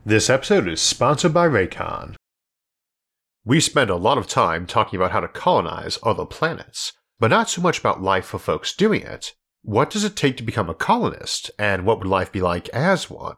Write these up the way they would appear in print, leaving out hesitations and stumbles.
This episode is sponsored by Raycon. We spend a lot of time talking about how to colonize other planets, but not so much about life for folks doing it. What does it take to become a colonist, and what would life be like as one?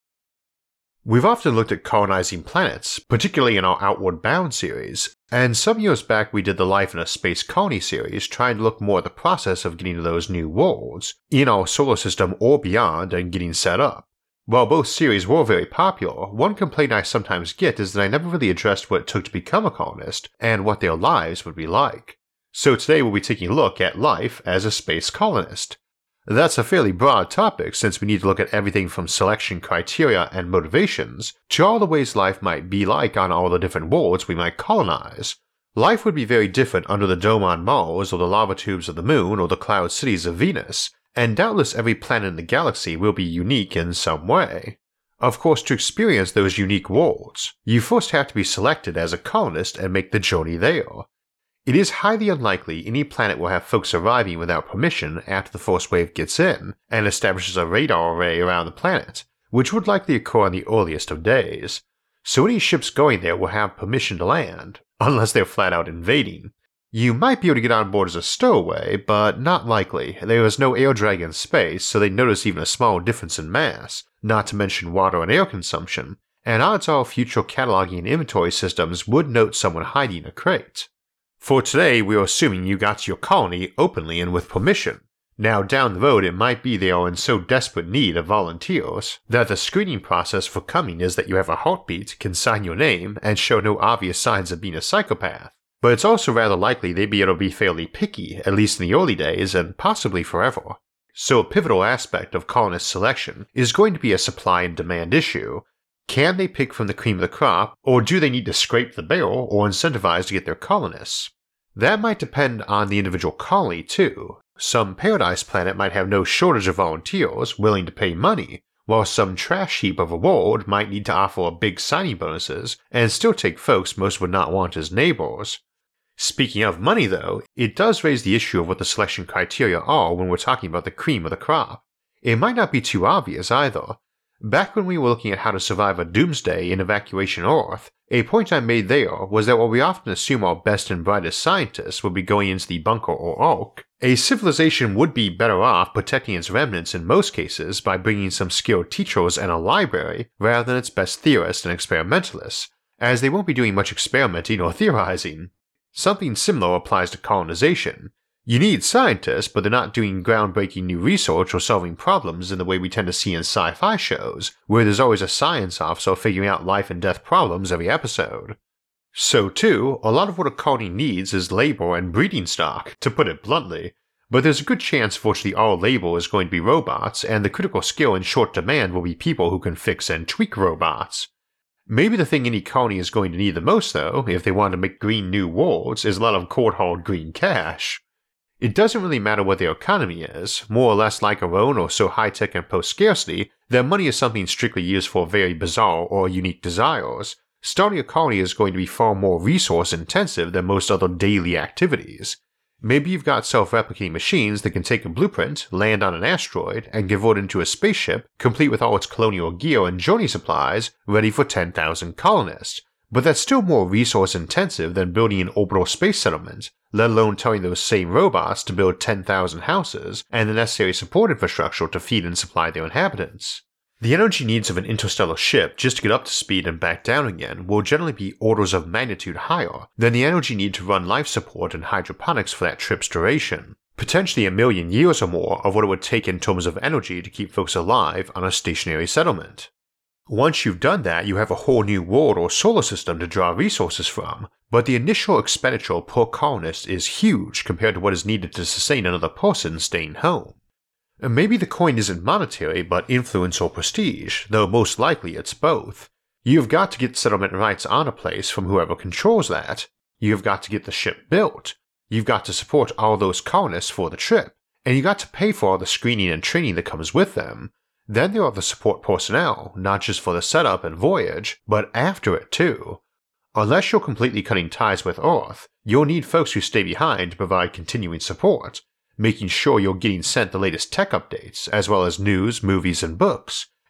We've often looked at colonizing planets, particularly in our Outward Bound series, and some years back we did the Life in a Space Colony series trying to look more at the process of getting to those new worlds, in our solar system or beyond, and getting set up. While both series were very popular, one complaint I sometimes get is that I never really addressed what it took to become a colonist and what their lives would be like. So today we'll be taking a look at life as a space colonist. That's a fairly broad topic since we need to look at everything from selection criteria and motivations to all the ways life might be like on all the different worlds we might colonize. Life would be very different under the dome on Mars or the lava tubes of the Moon or the cloud cities of Venus, and doubtless every planet in the galaxy will be unique in some way. Of course, to experience those unique worlds, you first have to be selected as a colonist and make the journey there. It is highly unlikely any planet will have folks arriving without permission after the first wave gets in and establishes a radar array around the planet, which would likely occur on the earliest of days. So any ships going there will have permission to land, unless they're flat out invading. You might be able to get on board as a stowaway, but not likely. There is no air drag in space, so they notice even a small difference in mass, not to mention water and air consumption, and odds are future cataloging and inventory systems would note someone hiding a crate. For today, we are assuming you got to your colony openly and with permission. Now down the road it might be they are in so desperate need of volunteers that the screening process for coming is that you have a heartbeat, can sign your name, and show no obvious signs of being a psychopath. But it's also rather likely they'd be able to be fairly picky, at least in the early days, and possibly forever. So a pivotal aspect of colonist selection is going to be a supply and demand issue. Can they pick from the cream of the crop, or do they need to scrape the barrel or incentivize to get their colonists? That might depend on the individual colony too. Some paradise planet might have no shortage of volunteers willing to pay money, while some trash heap of a world might need to offer big signing bonuses and still take folks most would not want as neighbors. Speaking of money though, it does raise the issue of what the selection criteria are when we're talking about the cream of the crop. It might not be too obvious either. Back when we were looking at how to survive a doomsday in Evacuation Earth, a point I made there was that while we often assume our best and brightest scientists would be going into the bunker or ark, a civilization would be better off protecting its remnants in most cases by bringing some skilled teachers and a library rather than its best theorists and experimentalists, as they won't be doing much experimenting or theorizing. Something similar applies to colonization. You need scientists, but they're not doing groundbreaking new research or solving problems in the way we tend to see in sci-fi shows, where there's always a science officer figuring out life and death problems every episode. So too, a lot of what a colony needs is labor and breeding stock, to put it bluntly, but there's a good chance virtually all labor is going to be robots, and the critical skill in short demand will be people who can fix and tweak robots. Maybe the thing any colony is going to need the most though, if they want to make green new worlds, is a lot of cold-hard green cash. It doesn't really matter what their economy is, more or less like our own or so high-tech and post-scarcity that money is something strictly used for very bizarre or unique desires. Starting a colony is going to be far more resource-intensive than most other daily activities. Maybe you've got self-replicating machines that can take a blueprint, land on an asteroid, and convert it into a spaceship, complete with all its colonial gear and journey supplies, ready for 10,000 colonists. But that's still more resource-intensive than building an orbital space settlement, let alone telling those same robots to build 10,000 houses and the necessary support infrastructure to feed and supply their inhabitants. The energy needs of an interstellar ship just to get up to speed and back down again will generally be orders of magnitude higher than the energy need to run life support and hydroponics for that trip's duration, potentially 1,000,000 years or more of what it would take in terms of energy to keep folks alive on a stationary settlement. Once you've done that, you have a whole new world or solar system to draw resources from, but the initial expenditure per colonist is huge compared to what is needed to sustain another person staying home. Maybe the coin isn't monetary but influence or prestige, though most likely it's both. You've got to get settlement rights on a place from whoever controls that. You've got to get the ship built. You've got to support all those colonists for the trip, and you got to pay for all the screening and training that comes with them. Then there are the support personnel, not just for the setup and voyage, but after it too. Unless you're completely cutting ties with Earth, you'll need folks who stay behind to provide continuing support, making sure you're getting sent the latest tech updates, as well as news, movies, and books,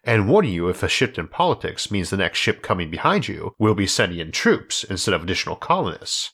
and warning you if a shift in politics means the next ship coming behind you will be sending in troops instead of additional colonists.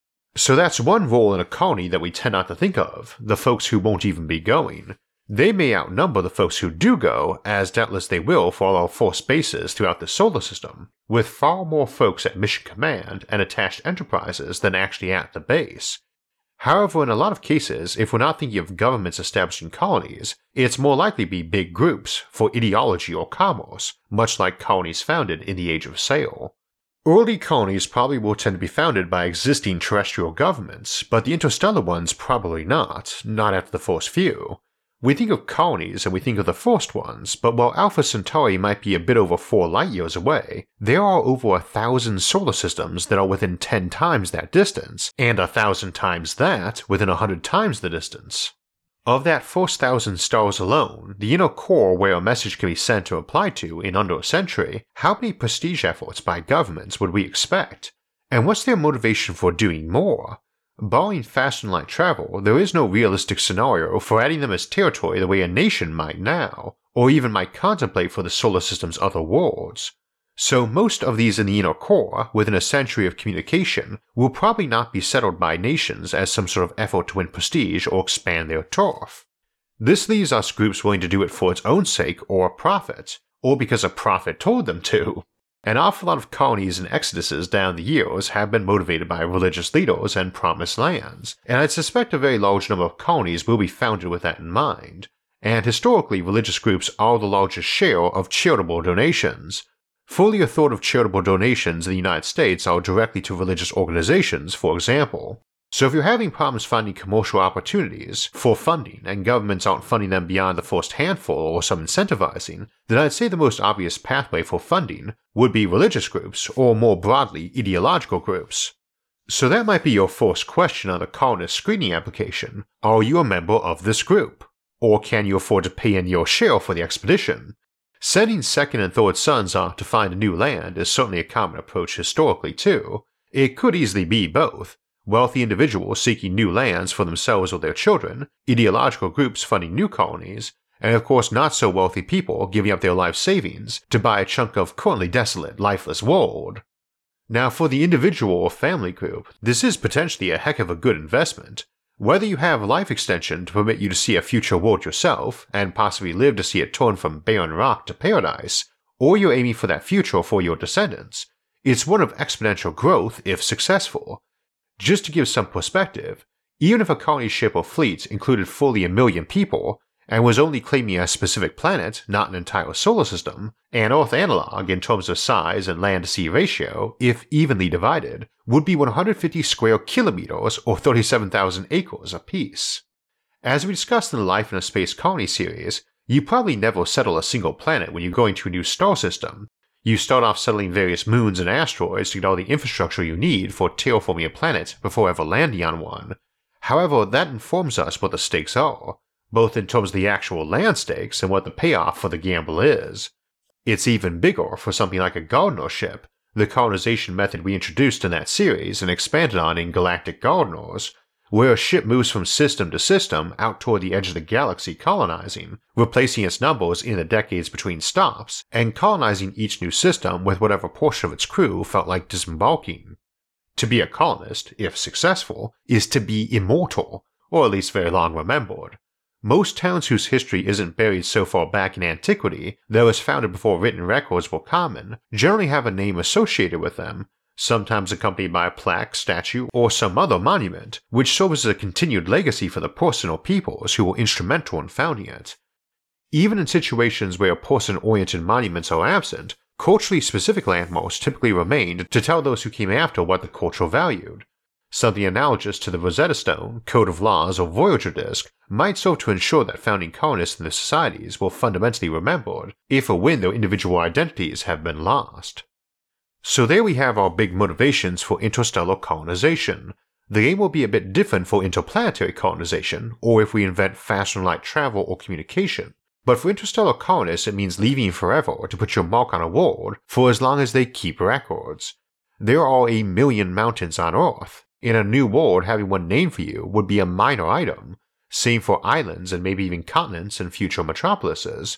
So that's one role in a colony that we tend not to think of, the folks who won't even be going. They may outnumber the folks who do go, as doubtless they will for all our forced bases throughout the solar system, with far more folks at mission command and attached enterprises than actually at the base. However, in a lot of cases, if we're not thinking of governments establishing colonies, it's more likely to be big groups for ideology or commerce, much like colonies founded in the Age of Sail. Early colonies probably will tend to be founded by existing terrestrial governments, but the interstellar ones probably not after the first few. We think of colonies and we think of the first ones, but while Alpha Centauri might be a bit over 4 light-years away, there are over 1,000 solar systems that are within 10 times that distance, and 1,000 times that within 100 times the distance. Of that first 1,000 stars alone, the inner core where a message can be sent or applied to in under a century, how many prestige efforts by governments would we expect? And what's their motivation for doing more? Barring fast and light travel, there is no realistic scenario for adding them as territory the way a nation might now, or even might contemplate for the solar system's other worlds. So most of these in the inner core, within a century of communication, will probably not be settled by nations as some sort of effort to win prestige or expand their turf. This leaves us groups willing to do it for its own sake or profit, or because a prophet told them to. An awful lot of colonies and exoduses down the years have been motivated by religious leaders and promised lands, and I suspect a very large number of colonies will be founded with that in mind, and historically religious groups are the largest share of charitable donations. Fully a third of charitable donations in the United States are directly to religious organizations, for example. So if you're having problems finding commercial opportunities for funding and governments aren't funding them beyond the first handful or some incentivizing, then I'd say the most obvious pathway for funding would be religious groups or more broadly ideological groups. So that might be your first question on the colonist screening application. Are you a member of this group? Or can you afford to pay in your share for the expedition? Sending second and third sons off to find a new land is certainly a common approach historically too. It could easily be both. Wealthy individuals seeking new lands for themselves or their children, ideological groups funding new colonies, and of course not so wealthy people giving up their life savings to buy a chunk of currently desolate, lifeless world. Now for the individual or family group, this is potentially a heck of a good investment. Whether you have life extension to permit you to see a future world yourself, and possibly live to see it turn from barren rock to paradise, or you're aiming for that future for your descendants, it's one of exponential growth if successful. Just to give some perspective, even if a colony ship or fleet included fully 1 million people, and was only claiming a specific planet, not an entire solar system, an Earth analog in terms of size and land-to-sea ratio, if evenly divided, would be 150 square kilometers or 37,000 acres apiece. As we discussed in the Life in a Space Colony series, you probably never settle a single planet when you're going to a new star system. You start off settling various moons and asteroids to get all the infrastructure you need for terraforming a planet before ever landing on one. However, that informs us what the stakes are, both in terms of the actual land stakes and what the payoff for the gamble is. It's even bigger for something like a Gardener ship, the colonization method we introduced in that series and expanded on in Galactic Gardeners, where a ship moves from system to system out toward the edge of the galaxy colonizing, replacing its numbers in the decades between stops, and colonizing each new system with whatever portion of its crew felt like disembarking. To be a colonist, if successful, is to be immortal, or at least very long remembered. Most towns whose history isn't buried so far back in antiquity that was founded before written records were common generally have a name associated with them, sometimes accompanied by a plaque, statue, or some other monument, which serves as a continued legacy for the person or peoples who were instrumental in founding it. Even in situations where person-oriented monuments are absent, culturally specific landmarks typically remained to tell those who came after what the culture valued. Something analogous to the Rosetta Stone, Code of Laws, or Voyager Disk might serve to ensure that founding colonists in their societies were fundamentally remembered, if or when their individual identities have been lost. So there we have our big motivations for interstellar colonization. The aim will be a bit different for interplanetary colonization, or if we invent faster than light travel or communication. But for interstellar colonists it means leaving forever to put your mark on a world for as long as they keep records. There are 1 million mountains on Earth. In a new world, having one named for you would be a minor item. Same for islands and maybe even continents and future metropolises.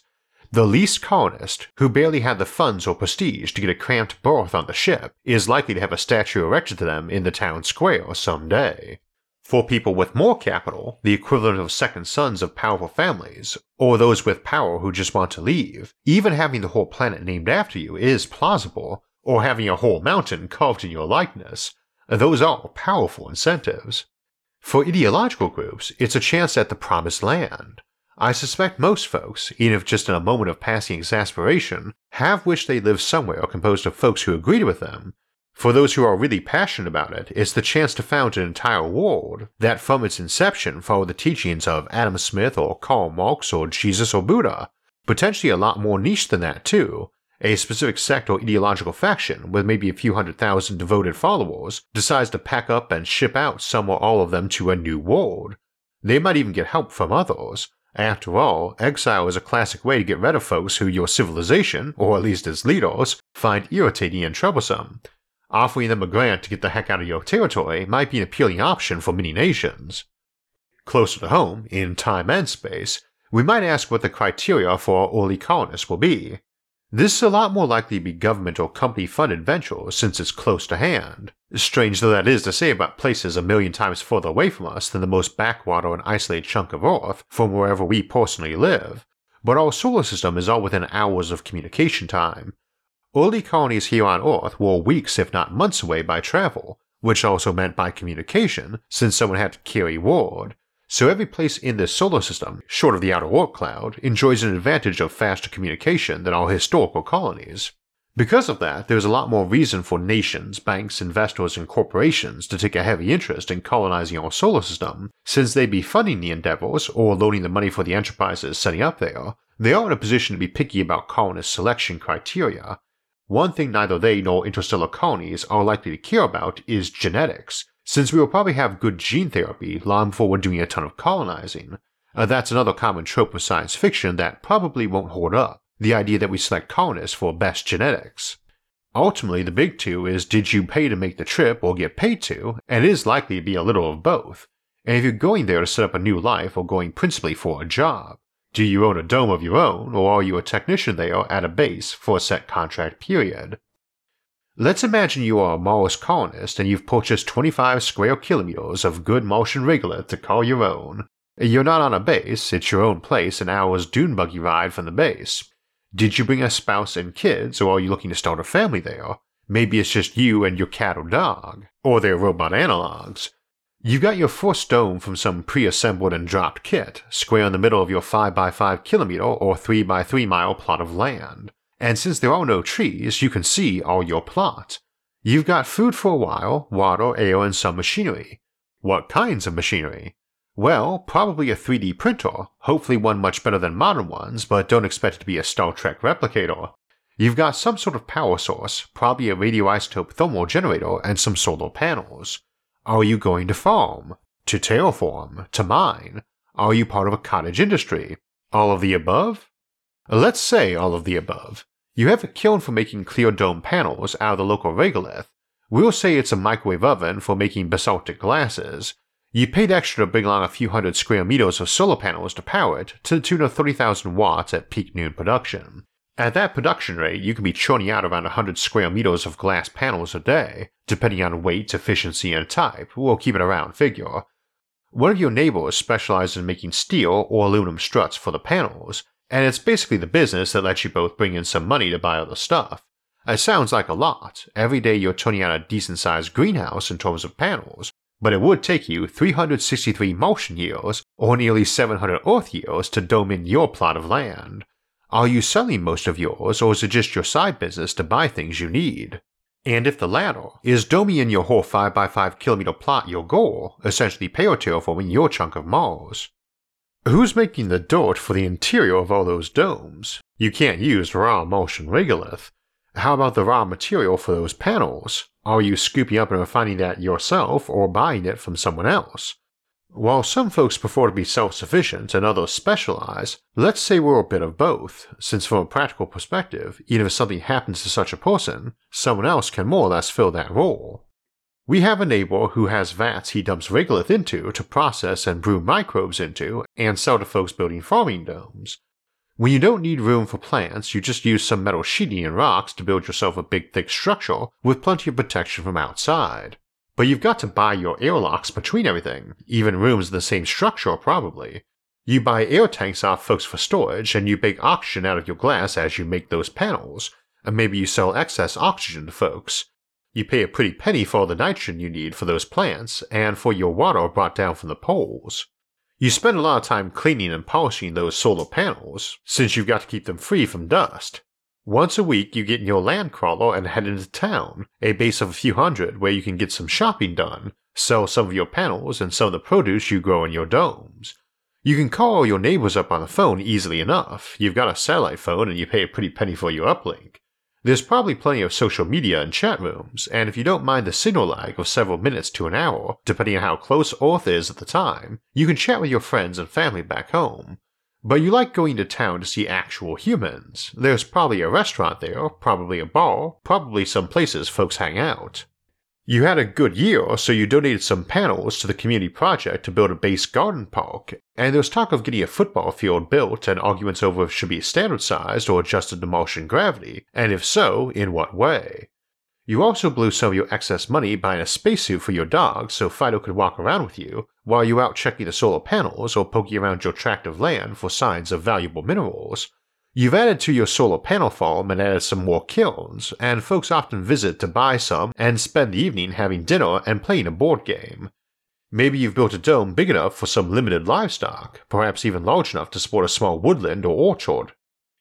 The least colonist, who barely had the funds or prestige to get a cramped berth on the ship, is likely to have a statue erected to them in the town square someday. For people with more capital, the equivalent of second sons of powerful families, or those with power who just want to leave, even having the whole planet named after you is plausible, or having a whole mountain carved in your likeness. Those are powerful incentives. For ideological groups, it's a chance at the promised land. I suspect most folks, even if just in a moment of passing exasperation, have wished they lived somewhere composed of folks who agreed with them. For those who are really passionate about it, it's the chance to found an entire world that from its inception followed the teachings of Adam Smith or Karl Marx or Jesus or Buddha, potentially a lot more niche than that too. A specific sect or ideological faction with maybe a few 100,000 devoted followers decides to pack up and ship out some or all of them to a new world. They might even get help from others. After all, exile is a classic way to get rid of folks who your civilization, or at least its leaders, find irritating and troublesome. Offering them a grant to get the heck out of your territory might be an appealing option for many nations. Closer to home, in time and space, we might ask what the criteria for our early colonists will be. This is a lot more likely to be government or company-funded ventures since it's close to hand. Strange though that is to say about places a million times further away from us than the most backwater and isolated chunk of Earth from wherever we personally live, but our solar system is all within hours of communication time. Early colonies here on Earth were weeks if not months away by travel, which also meant by communication since someone had to carry word. So every place in this solar system, short of the outer Oort cloud, enjoys an advantage of faster communication than our historical colonies. Because of that, there's a lot more reason for nations, banks, investors, and corporations to take a heavy interest in colonizing our solar system, since they'd be funding the endeavors or loaning the money for the enterprises setting up there. They are in a position to be picky about colonist selection criteria. One thing neither they nor interstellar colonies are likely to care about is genetics, since we will probably have good gene therapy long before we're doing a ton of colonizing. That's another common trope of science fiction that probably won't hold up, the idea that we select colonists for best genetics. Ultimately, the big two is did you pay to make the trip or get paid to, and it is likely to be a little of both. And if you're going there to set up a new life or going principally for a job, do you own a dome of your own, or are you a technician there at a base for a set contract period? Let's imagine you are a Mars colonist and you've purchased 25 square kilometers of good Martian regolith to call your own. You're not on a base, it's your own place, an hour's dune buggy ride from the base. Did you bring a spouse and kids, or are you looking to start a family there? Maybe it's just you and your cat or dog, or their robot analogs. You got your first dome from some pre-assembled and dropped kit, square in the middle of your 5x5 kilometer or 3x3 mile plot of land. And since there are no trees, you can see all your plot. You've got food for a while, water, air, and some machinery. What kinds of machinery? Well, probably a 3D printer, hopefully one much better than modern ones, but don't expect it to be a Star Trek replicator. You've got some sort of power source, probably a radioisotope thermal generator and some solar panels. Are you going to farm? To terraform? To mine? Are you part of a cottage industry? All of the above? Let's say all of the above. You have a kiln for making clear dome panels out of the local regolith. We'll say it's a microwave oven for making basaltic glasses. You paid extra to bring along a few hundred square meters of solar panels to power it to the tune of 30,000 watts at peak noon production. At that production rate, you can be churning out around 100 square meters of glass panels a day, depending on weight, efficiency, and type. We'll keep it a round figure. One of your neighbors specializes in making steel or aluminum struts for the panels, and it's basically the business that lets you both bring in some money to buy other stuff. It sounds like a lot. Every day you're turning out a decent-sized greenhouse in terms of panels, but it would take you 363 Martian years, or nearly 700 Earth years, to dome in your plot of land. Are you selling most of yours, or is it just your side business to buy things you need? And if the latter, is doming in your whole 5x5 kilometer plot your goal, essentially terraforming your chunk of Mars? Who's making the dirt for the interior of all those domes? You can't use raw Martian regolith. How about the raw material for those panels? Are you scooping up and refining that yourself or buying it from someone else? While some folks prefer to be self-sufficient and others specialize, let's say we're a bit of both, since from a practical perspective, even if something happens to such a person, someone else can more or less fill that role. We have a neighbor who has vats he dumps regolith into to process and brew microbes into and sell to folks building farming domes. When you don't need room for plants, you just use some metal sheeting and rocks to build yourself a big thick structure with plenty of protection from outside. But you've got to buy your airlocks between everything, even rooms in the same structure probably. You buy air tanks off folks for storage, and you bake oxygen out of your glass as you make those panels, and maybe you sell excess oxygen to folks. You pay a pretty penny for all the nitrogen you need for those plants, and for your water brought down from the poles. You spend a lot of time cleaning and polishing those solar panels, since you've got to keep them free from dust. Once a week you get in your land crawler and head into town, a base of a few hundred where you can get some shopping done, sell some of your panels and some of the produce you grow in your domes. You can call your neighbors up on the phone easily enough. You've got a satellite phone and you pay a pretty penny for your uplink. There's probably plenty of social media and chat rooms, and if you don't mind the signal lag of several minutes to an hour, depending on how close Earth is at the time, you can chat with your friends and family back home. But you like going to town to see actual humans. There's probably a restaurant there, probably a bar, probably some places folks hang out. You had a good year, so you donated some panels to the community project to build a base garden park, and there's talk of getting a football field built and arguments over if it should be standard sized or adjusted to Martian gravity, and if so, in what way. You also blew some of your excess money buying a spacesuit for your dog so Fido could walk around with you while you out checking the solar panels or poking around your tract of land for signs of valuable minerals. You've added to your solar panel farm and added some more kilns, and folks often visit to buy some and spend the evening having dinner and playing a board game. Maybe you've built a dome big enough for some limited livestock, perhaps even large enough to support a small woodland or orchard.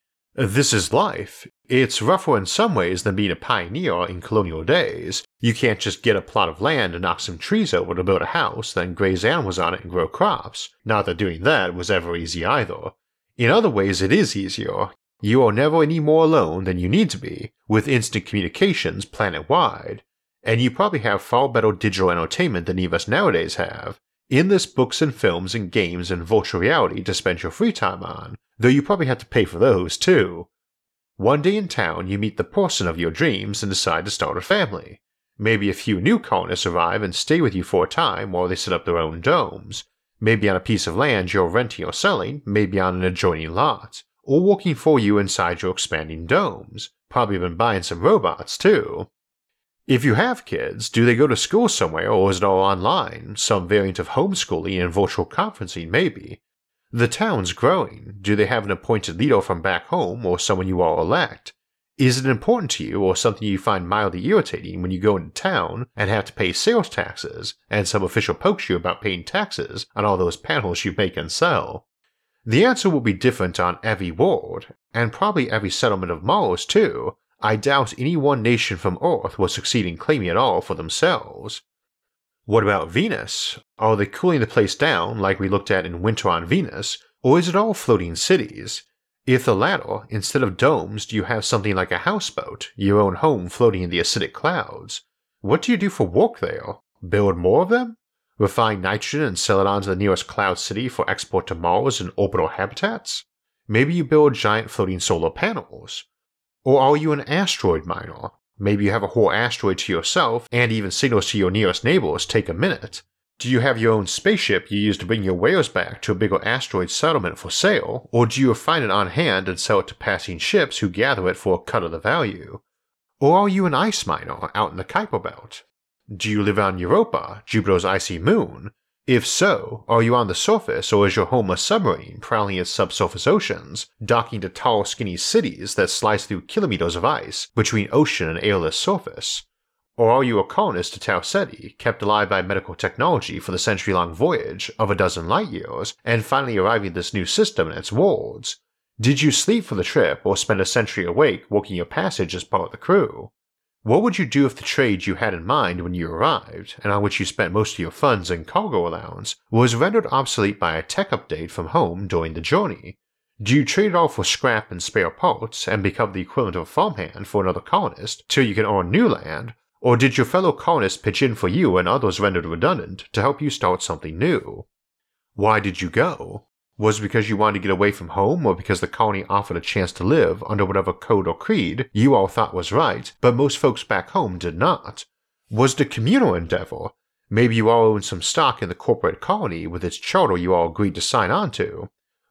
This is life. It's rougher in some ways than being a pioneer in colonial days. You can't just get a plot of land and knock some trees over to build a house, then graze animals on it and grow crops. Not that doing that was ever easy either. In other ways it is easier. You are never any more alone than you need to be, with instant communications planet-wide. And you probably have far better digital entertainment than any of us nowadays have. Endless books and films and games and virtual reality to spend your free time on, though you probably have to pay for those too. One day in town you meet the person of your dreams and decide to start a family. Maybe a few new colonists arrive and stay with you for a time while they set up their own domes. Maybe on a piece of land you're renting or selling, maybe on an adjoining lot, or working for you inside your expanding domes. Probably been buying some robots too. If you have kids, do they go to school somewhere or is it all online? Some variant of homeschooling and virtual conferencing maybe. The town's growing. Do they have an appointed leader from back home or someone you all elect? Is it important to you or something you find mildly irritating when you go into town and have to pay sales taxes and some official pokes you about paying taxes on all those panels you make and sell? The answer will be different on every world, and probably every settlement of Mars too. I doubt any one nation from Earth will succeed in claiming it all for themselves. What about Venus? Are they cooling the place down like we looked at in Winter on Venus, or is it all floating cities? If the latter, instead of domes do you have something like a houseboat, your own home floating in the acidic clouds? What do you do for work there? Build more of them? Refine nitrogen and sell it on to the nearest cloud city for export to Mars and orbital habitats? Maybe you build giant floating solar panels. Or are you an asteroid miner? Maybe you have a whole asteroid to yourself and even signals to your nearest neighbors take a minute. Do you have your own spaceship you use to bring your wares back to a bigger asteroid settlement for sale, or do you refine it on hand and sell it to passing ships who gather it for a cut of the value? Or are you an ice miner out in the Kuiper Belt? Do you live on Europa, Jupiter's icy moon? If so, are you on the surface or is your home a submarine prowling its subsurface oceans, docking to tall skinny cities that slice through kilometers of ice between ocean and airless surface? Or are you a colonist to Tau Ceti, kept alive by medical technology for the century-long voyage of a dozen light years, and finally arriving at this new system and its worlds? Did you sleep for the trip or spend a century awake working your passage as part of the crew? What would you do if the trade you had in mind when you arrived, and on which you spent most of your funds and cargo allowance, was rendered obsolete by a tech update from home during the journey? Do you trade it all for scrap and spare parts and become the equivalent of a farmhand for another colonist till you can earn new land? Or did your fellow colonists pitch in for you and others rendered redundant to help you start something new? Why did you go? Was it because you wanted to get away from home, or because the colony offered a chance to live under whatever code or creed you all thought was right, but most folks back home did not? Was it a communal endeavor? Maybe you all owned some stock in the corporate colony with its charter you all agreed to sign on to.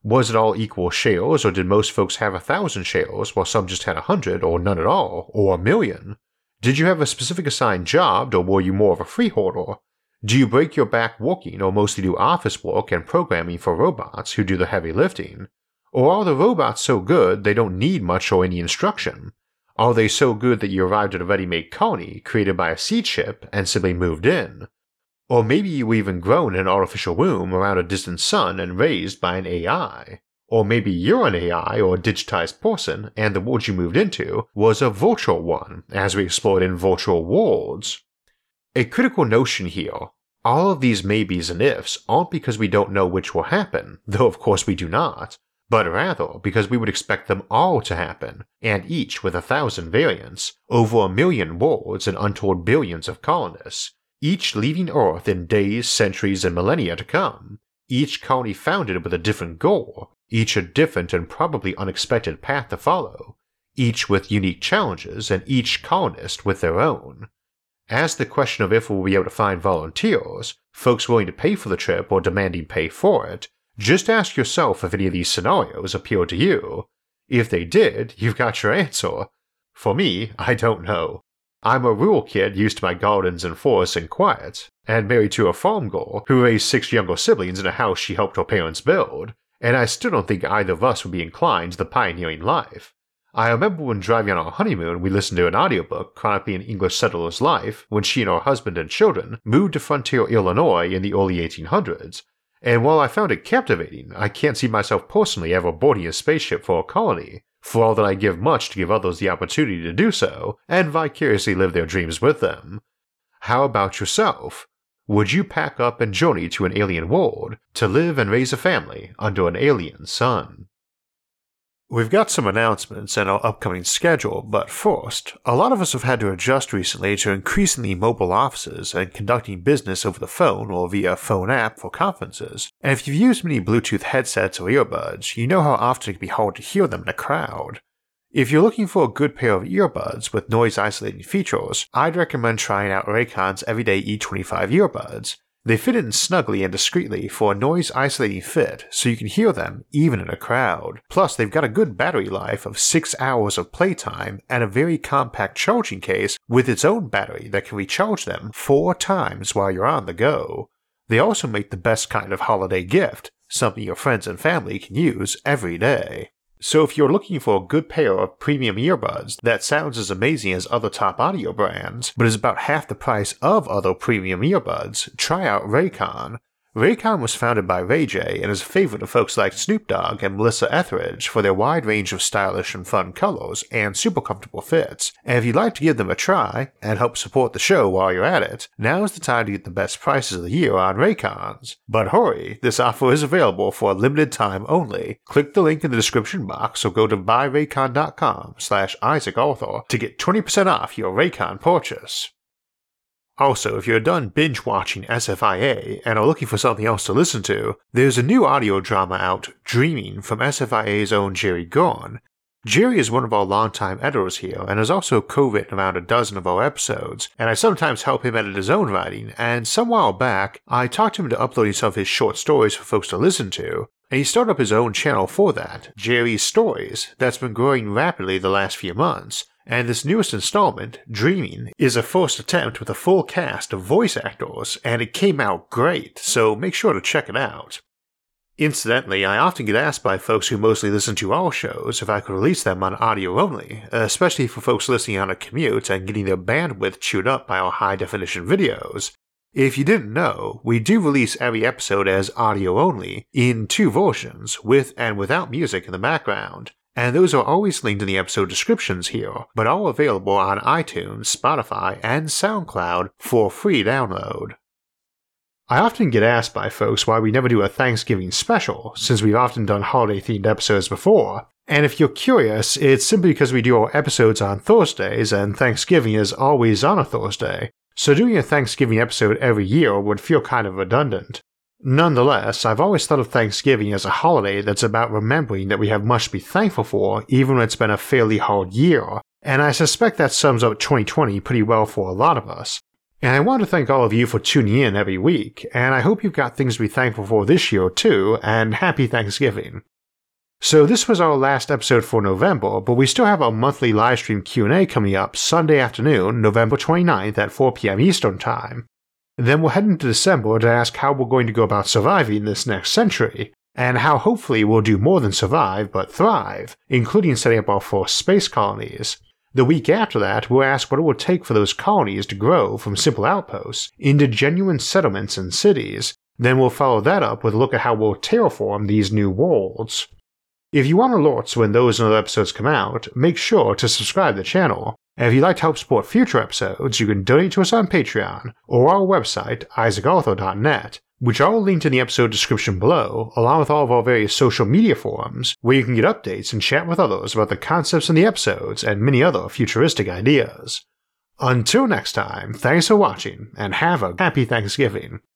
Was it all equal shares, or did most folks have 1,000 shares while some just had 100 or none at all, or 1,000,000? Did you have a specific assigned job, or were you more of a freeholder? Do you break your back working or mostly do office work and programming for robots who do the heavy lifting? Or are the robots so good they don't need much or any instruction? Are they so good that you arrived at a ready-made colony created by a seed ship and simply moved in? Or maybe you were even grown in an artificial womb around a distant sun and raised by an AI. Or maybe you're an AI or a digitized person and the world you moved into was a virtual one, as we explored in Virtual Worlds. A critical notion here: all of these maybes and ifs aren't because we don't know which will happen, though of course we do not, but rather because we would expect them all to happen, and each with 1,000 variants, over 1,000,000 worlds and untold billions of colonists, each leaving Earth in days, centuries, and millennia to come, each colony founded with a different goal, each a different and probably unexpected path to follow, each with unique challenges and each colonist with their own. As the question of if we'll be able to find volunteers, folks willing to pay for the trip or demanding pay for it, just ask yourself if any of these scenarios appeal to you. If they did, you've got your answer. For me, I don't know. I'm a rural kid used to my gardens and forests and quiet, and married to a farm girl who raised 6 younger siblings in a house she helped her parents build, and I still don't think either of us would be inclined to the pioneering life. I remember when driving on our honeymoon we listened to an audiobook chronicling an English settler's life when she and her husband and children moved to Frontier, Illinois in the early 1800s, and while I found it captivating, I can't see myself personally ever boarding a spaceship for a colony, for all that I give much to give others the opportunity to do so, and vicariously live their dreams with them. How about yourself? Would you pack up and journey to an alien world to live and raise a family under an alien sun? We've got some announcements and our upcoming schedule, but first, a lot of us have had to adjust recently to increasingly mobile offices and conducting business over the phone or via phone app for conferences, and if you've used many Bluetooth headsets or earbuds, you know how often it can be hard to hear them in a crowd. If you're looking for a good pair of earbuds with noise isolating features, I'd recommend trying out Raycon's Everyday E25 earbuds. They fit in snugly and discreetly for a noise isolating fit so you can hear them even in a crowd. Plus they've got a good battery life of 6 hours of playtime and a very compact charging case with its own battery that can recharge them 4 times while you're on the go. They also make the best kind of holiday gift, something your friends and family can use every day. So if you're looking for a good pair of premium earbuds that sounds as amazing as other top audio brands, but is about half the price of other premium earbuds, try out Raycon. Raycon was founded by Ray J and is a favorite of folks like Snoop Dogg and Melissa Etheridge for their wide range of stylish and fun colors and super comfortable fits, and if you'd like to give them a try and help support the show while you're at it, now's the time to get the best prices of the year on Raycons. But hurry, this offer is available for a limited time only. Click the link in the description box or go to buyraycon.com/IsaacArthur to get 20% off your Raycon purchase. Also, if you're done binge-watching SFIA and are looking for something else to listen to, there's a new audio drama out, Dreaming, from SFIA's own Jerry Gorn. Jerry is one of our longtime editors here and has also co-written around a dozen of our episodes, and I sometimes help him edit his own writing, and some while back, I talked him into uploading some of his short stories for folks to listen to, and he started up his own channel for that, Jerry's Stories, that's been growing rapidly the last few months. And this newest installment, Dreaming, is a first attempt with a full cast of voice actors, and it came out great, so make sure to check it out. Incidentally, I often get asked by folks who mostly listen to our shows if I could release them on audio only, especially for folks listening on a commute and getting their bandwidth chewed up by our high-definition videos. If you didn't know, we do release every episode as audio only, in 2 versions, with and without music in the background. And those are always linked in the episode descriptions here, but all available on iTunes, Spotify, and SoundCloud for free download. I often get asked by folks why we never do a Thanksgiving special, since we've often done holiday-themed episodes before, and if you're curious, it's simply because we do our episodes on Thursdays and Thanksgiving is always on a Thursday, so doing a Thanksgiving episode every year would feel kind of redundant. Nonetheless, I've always thought of Thanksgiving as a holiday that's about remembering that we have much to be thankful for even when it's been a fairly hard year, and I suspect that sums up 2020 pretty well for a lot of us. And I want to thank all of you for tuning in every week, and I hope you've got things to be thankful for this year too, and happy Thanksgiving. So this was our last episode for November, but we still have our monthly livestream Q&A coming up Sunday afternoon, November 29th at 4 p.m. Eastern Time. Then we'll head into December to ask how we're going to go about surviving this next century, and how hopefully we'll do more than survive but thrive, including setting up our first space colonies. The week after that, we'll ask what it will take for those colonies to grow from simple outposts into genuine settlements and cities. Then we'll follow that up with a look at how we'll terraform these new worlds. If you want alerts when those and other episodes come out, make sure to subscribe to the channel, and if you'd like to help support future episodes, you can donate to us on Patreon or our website, isaacarthur.net, which are all linked in the episode description below, along with all of our various social media forums, where you can get updates and chat with others about the concepts in the episodes and many other futuristic ideas. Until next time, thanks for watching, and have a happy Thanksgiving.